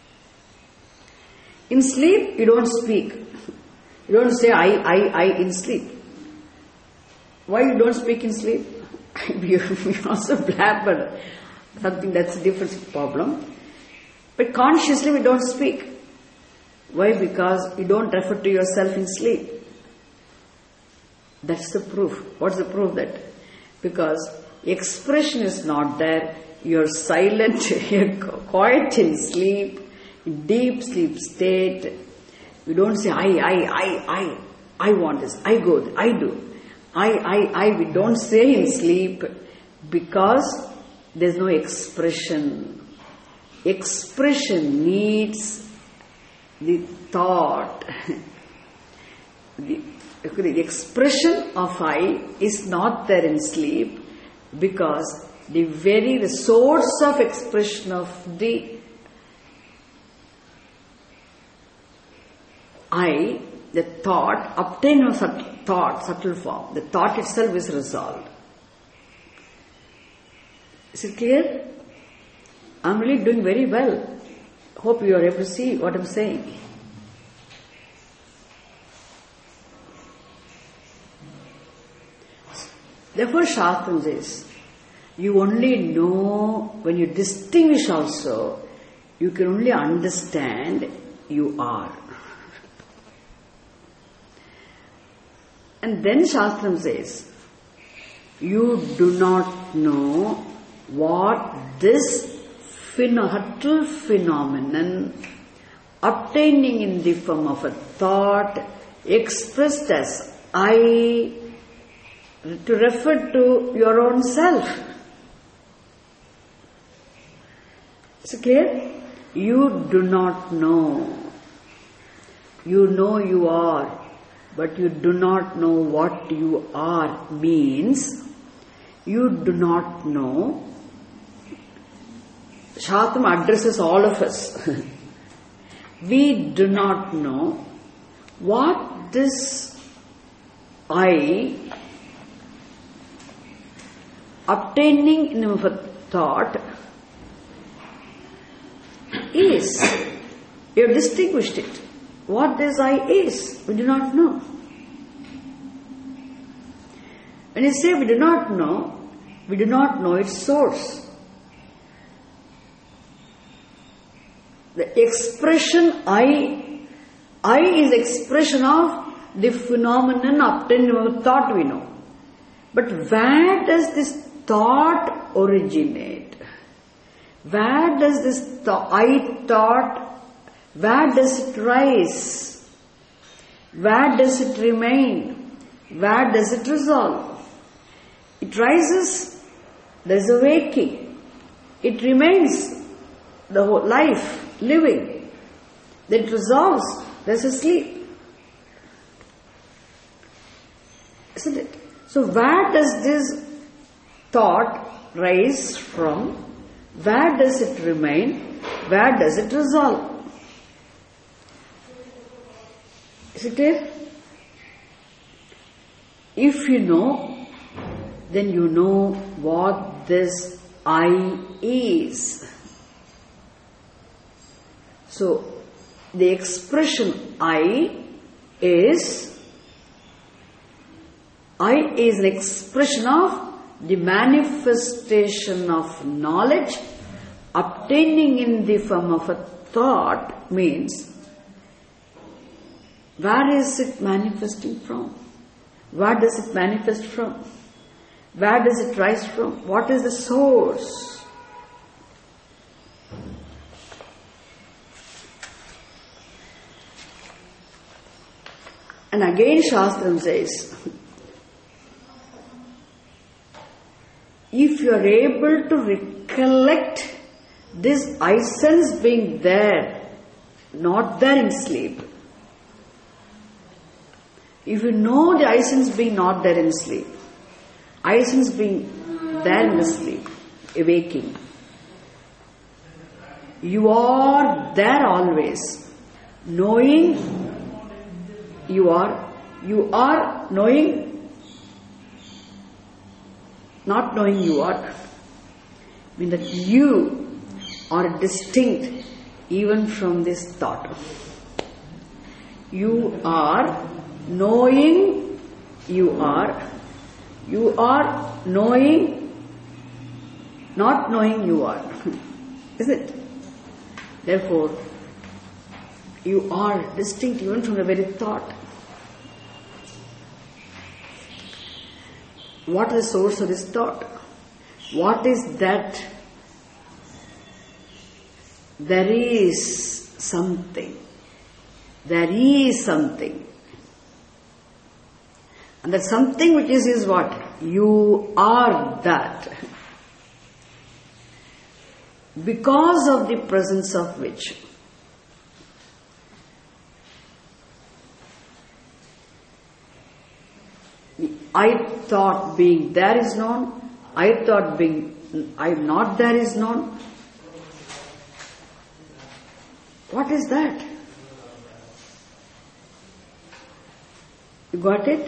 In sleep, you don't speak. You don't say I in sleep. Why you don't speak in sleep? You also blabber. Something that's a different problem. But consciously we don't speak. Why? Because you don't refer to yourself in sleep. That's the proof. What's the proof that? Because expression is not there. You're silent, you're quiet in sleep, in deep sleep state. You don't say I want this, I go, I do. We don't say in sleep because there's no expression. Expression needs the thought. The expression of I is not there in sleep because the source of expression of the I, the thought, obtained of subtle form. The thought itself is resolved. Is it clear? I'm really doing very well. Hope you are able to see what I'm saying. Therefore, Shastra says, you only know, when you distinguish also, you can only understand you are. And then Shastra says, you do not know what this subtle phenomenon obtaining in the form of a thought, expressed as I, to refer to your own self. Is it clear? You do not know. You know you are, but you do not know what you are means. You do not know. Shastram addresses all of us. We do not know what this I, obtaining in a thought, is. You have distinguished it. What this I is, we do not know. When you say we do not know its source. The expression I is expression of the phenomenon obtained from thought, we know. But where does this thought originate? Where does this I thought, where does it rise? Where does it remain? Where does it resolve? It rises, there's a waking. It remains, the whole life, living. Then it resolves, there's a sleep. Isn't it? So where does this thought rise from? Where does it remain? Where does it resolve? Is it clear? If you know, then you know what this I is. So, the expression I is an expression of the manifestation of knowledge obtaining in the form of a thought. Means, where is it manifesting from? Where does it manifest from? Where does it rise from? What is the source? And again Shastram says, if you are able to recollect this I sense being there, not there in sleep, if you know the I sense being not there in sleep, I sense being there in the sleep, awaking, you are there always, knowing you are knowing, not knowing you are. I mean that you are distinct even from this thought. You are knowing you are knowing, not knowing you are. Is it? Therefore, you are distinct even from the very thought. What is the source of this thought? What is that? There is something. There is something. And that something which is what? You are that. Because of the presence of which I thought being there is known, I thought being I not there is known. What is that? You got it?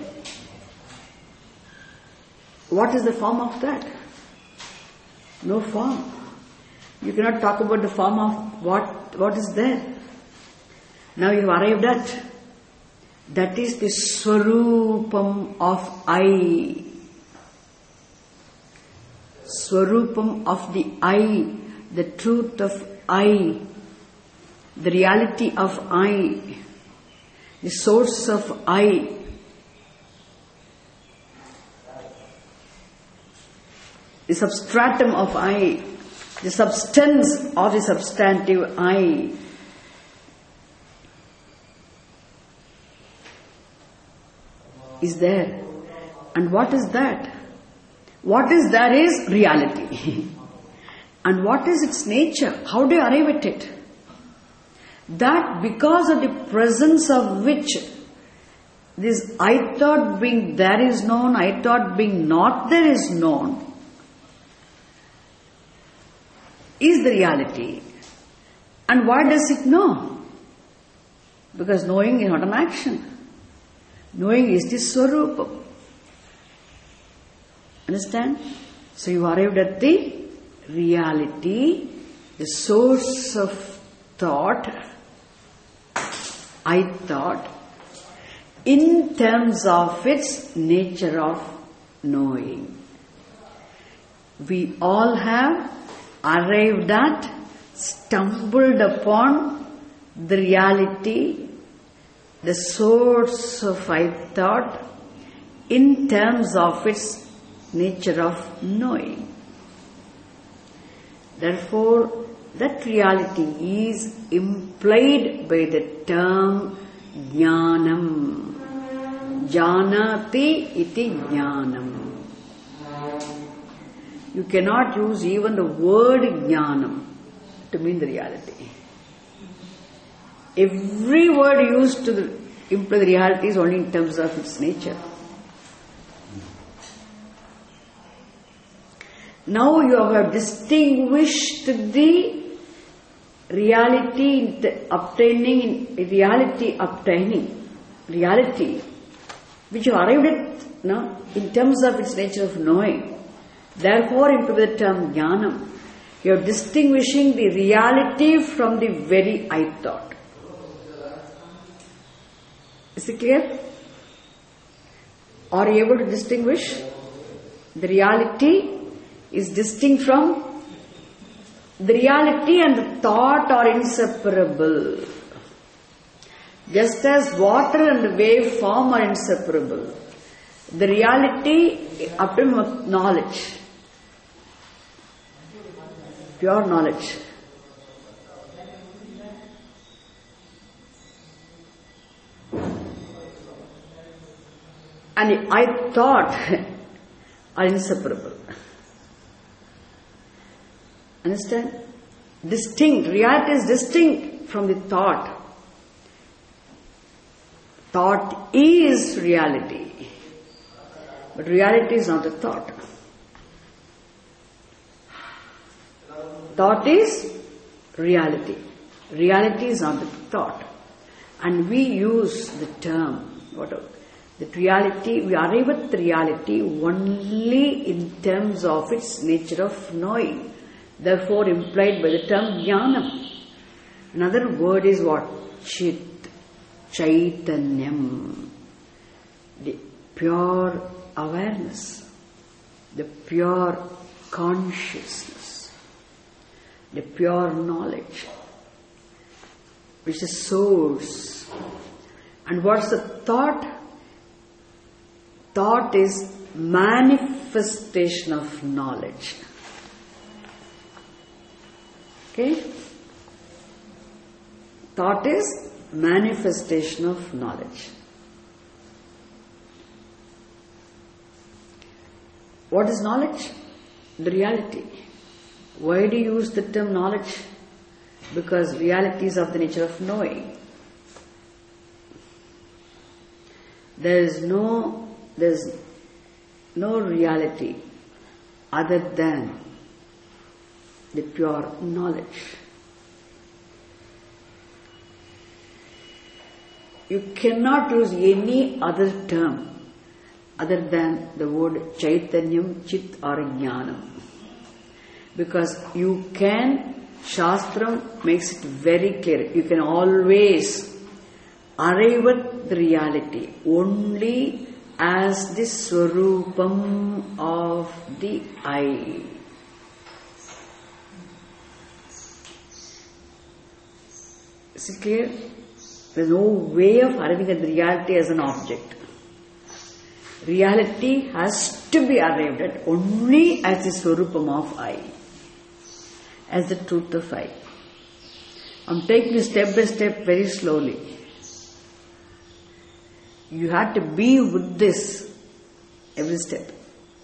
What is the form of that? No form. You cannot talk about the form of what is there. Now you have arrived at. That is the Swarupam of I. Swarupam of the I, the truth of I, the reality of I, the source of I. The substratum of I, the substance or the substantive I. is there. And what is that? What is there is reality. And what is its nature? How do you arrive at it? That because of the presence of which this I thought being there is known, I thought being not there is known, is the reality. And why does it know? Because knowing is not an action. Knowing is the Swarupam. Understand? So you arrived at the reality, the source of thought, I thought, in terms of its nature of knowing. We all have arrived at, stumbled upon the reality, the source of I thought, in terms of its nature of knowing. Therefore, that reality is implied by the term Jnanam. Janati iti Jnanam. You cannot use even the word Jnanam to mean the reality. Every word used to imply the reality is only in terms of its nature. Now you have distinguished the reality reality which you arrived at in terms of its nature of knowing. Therefore, into the term Jnanam, you are distinguishing the reality from the very I thought. Is it clear? Are you able to distinguish? The reality is distinct from the reality, and the thought are inseparable. Just as water and the wave form are inseparable, the reality up to knowledge, pure knowledge. And I thought are inseparable. Understand? Distinct. Reality is distinct from the thought. Thought is reality. But reality is not a thought. Thought is reality. Reality is not a thought. And we use the term, that reality, we arrive at the reality only in terms of its nature of knowing. Therefore implied by the term Jnanam. Another word is what? Chit, Chaitanyam. The pure awareness, the pure consciousness, the pure knowledge, which is source. And what's the thought? Thought is manifestation of knowledge. Okay? Thought is manifestation of knowledge. What is knowledge? The reality. Why do you use the term knowledge? Because reality is of the nature of knowing. There's no reality other than the pure knowledge. You cannot use any other term other than the word Chaitanyam, Chit or Jnanam. Because you can, Shastram makes it very clear, you can always arrive at the reality only as the Swarupam of the I. Is it clear? There is no way of arriving at the reality as an object. Reality has to be arrived at only as the Swarupam of I, as the truth of I. I am taking you step by step very slowly. You have to be with this every step.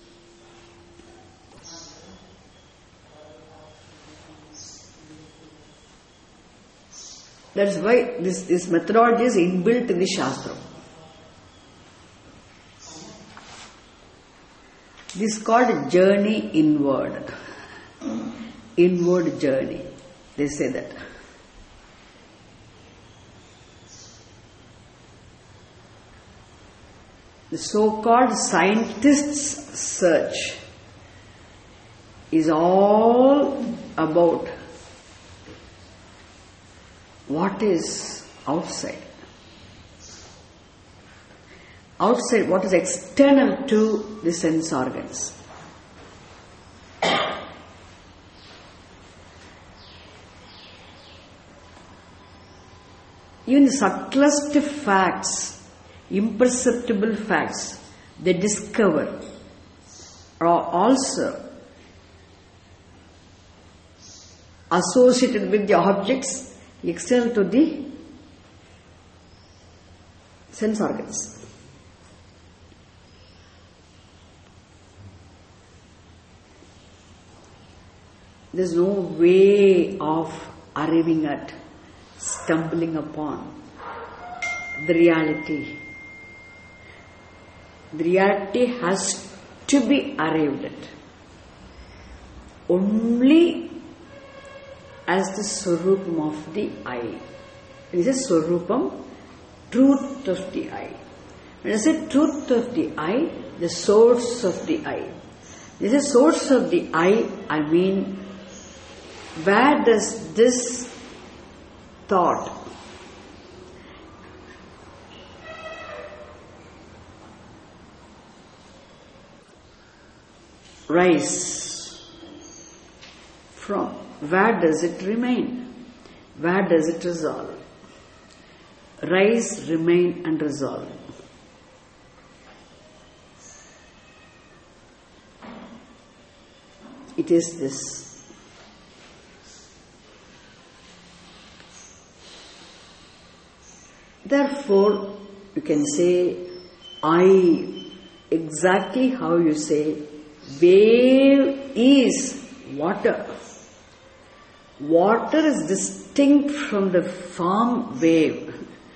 That's why this methodology is inbuilt in the Shastra. This is called a journey inward. Inward journey. They say that. The so-called scientist's search is all about what is outside. Outside, what is external to the sense organs. Even the subtlest facts, imperceptible facts they discover are also associated with the objects external to the sense organs. There's no way of arriving at, stumbling upon the reality. The reality has to be arrived at only as the Swarupam of the I. It is a Swarupam, truth of the I. When I say truth of the I, the source of the I. This is source of the I mean, where does this thought rise from? Where does it remain? Where does it resolve? Rise, remain and resolve. It is this. Therefore, you can say, I, exactly how you say, wave is water. Water is distinct from the form wave.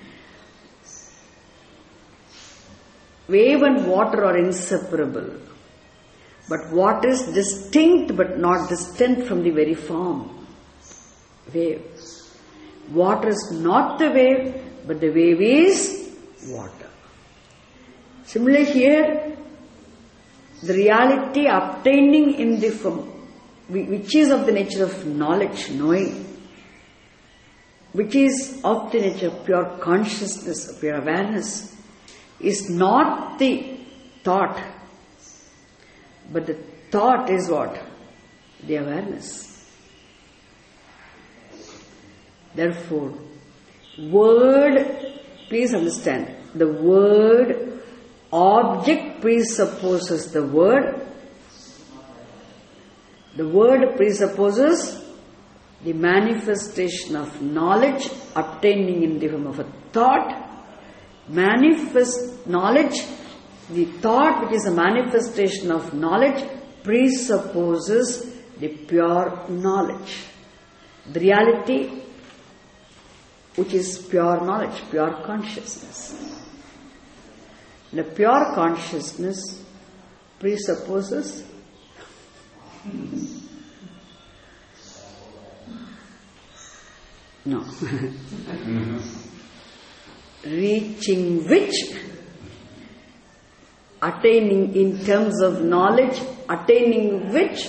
Wave and water are inseparable. But water is distinct but not distant from the very form. Wave. Water is not the wave, but the wave is water. Similarly here, the reality obtaining in the form, which is of the nature of knowledge, knowing, which is of the nature of pure consciousness, pure awareness, is not the thought, but the thought is what? The awareness. Therefore, word, please understand, the word object presupposes the word. The word presupposes the manifestation of knowledge obtaining in the form of a thought. Manifest knowledge, the thought which is a manifestation of knowledge presupposes the pure knowledge. The reality which is pure knowledge, pure consciousness. The pure consciousness presupposes no. Reaching which, attaining in terms of knowledge, attaining which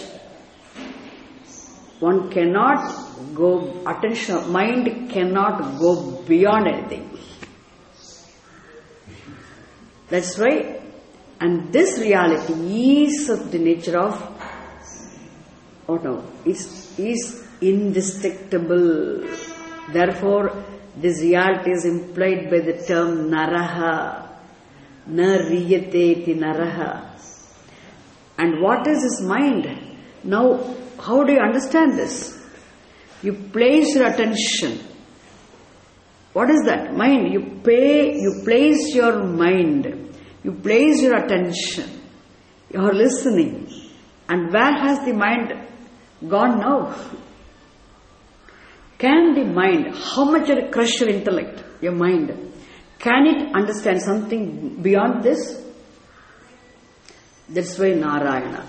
one cannot go, attention, mind cannot go beyond anything. That's right. And this reality is of the nature of, is indestructible. Therefore, this reality is implied by the term naraha, na riyate iti naraha. And what is his mind? Now, how do you understand this? You place your attention What is that? Mind. You place your mind, you place your attention, you are listening. And where has the mind gone now? Can the mind, how much you crush your intellect, your mind, can it understand something beyond this? That's why Narayana.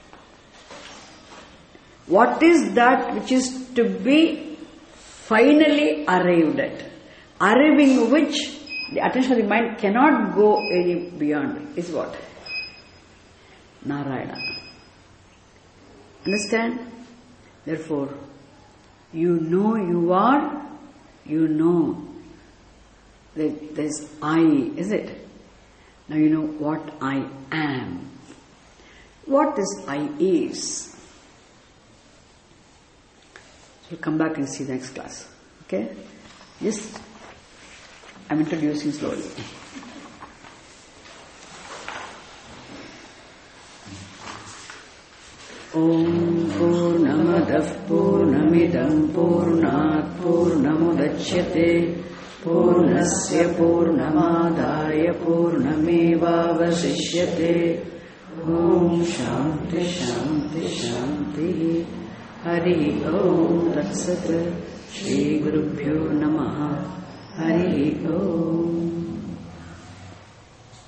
What is that which is to be finally arrived at? Arriving which the attention of the mind cannot go any beyond is what? Narayana. Understand? Therefore, you know you are, you know that there is I, is it? Now you know what I am. What this I is. So we'll come back and see the next class. Okay? Yes? I'm introducing slowly. Om Purnamadah Purnamidam Purnat Purnamudachyate Purnasya Purnamadaya Purnamevavasishyate. Om Shanti Shanti Shanti. Hari Om Tat Sat. Shri Gurubhyo Namaha. Hari Om.